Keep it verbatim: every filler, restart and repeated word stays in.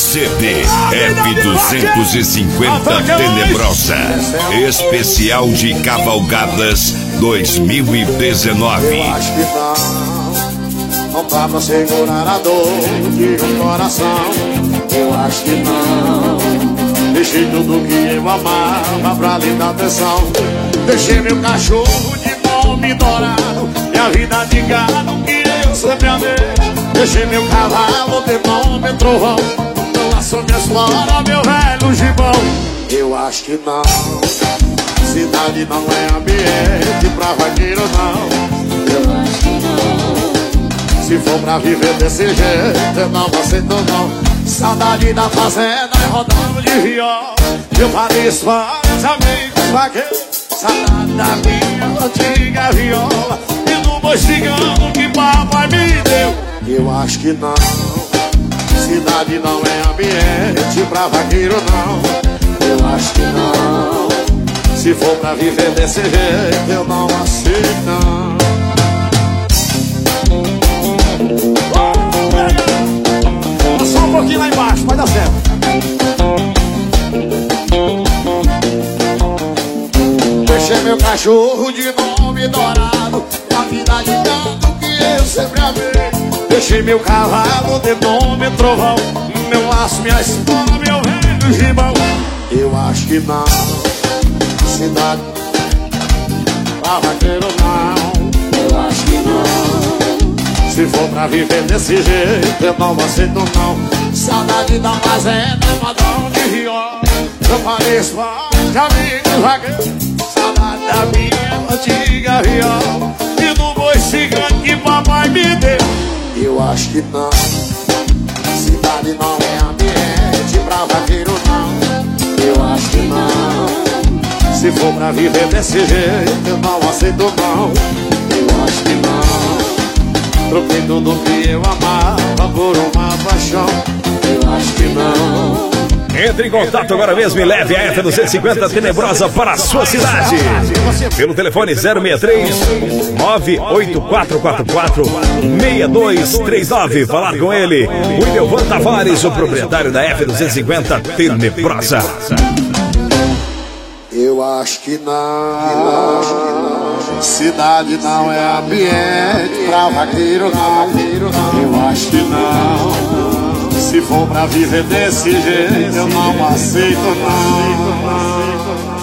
C D F duzentos e cinquenta Tenebrosa, especial de Cavalgadas dois mil e dezenove. Eu acho que não, não dá pra segurar a dor de um coração. Eu acho que não, deixei tudo que eu amava pra lhe dar atenção. Deixei meu cachorro de nome dourado, minha vida de gado que eu sempre amei. Deixei meu cavalo de nome trovão, não laçou minhas flora, meu velho gibão. Eu acho que não, cidade não é ambiente pra vaqueiro não. Eu acho que não, se for pra viver desse jeito eu não aceito não. Saudade da fazenda e rodando de viola, eu pareço vários amigos vaqueiros. Saudade da minha antiga viola e do boi cigano que papai me deu. Eu acho que não, cidade não é ambiente pra vaqueiro não. Eu acho que não, se for pra viver desse jeito eu não aceito não. Oh, só um pouquinho lá embaixo, vai dar certo. Deixei meu cachorro de nome dourado, a vida de gato que eu sempre amei. Deixei meu cavalo de nome trovão, meu laço, minha espada, meu velho gibão. Eu acho que não, cidade pra vaqueiro não. eu acho que não, se for pra viver desse jeito eu não aceito não. Saudade da fazenda, madrão de viola, eu pareço vários amigos vaqueiros. Saudade da minha antiga viola e do boi cigano que papai me deu. Eu acho que não, cidade não é ambiente pra vaqueiro não. Eu acho que não, se for pra viver desse jeito eu não aceito não. Eu acho que não, troquei tudo que eu amava por uma paixão. Eu acho que não. Entre em contato agora mesmo e leve a F duzentos e cinquenta Tenebrosa para a sua cidade. Pelo telefone zero seis três, nove oito quatro quatro quatro, seis dois três nove. Falar com ele, o Idelvan Tavares, o proprietário da F duzentos e cinquenta Tenebrosa. Eu acho que não, cidade não é ambiente pra vaqueiro não. Eu acho que não, se for pra viver desse jeito eu não aceito não.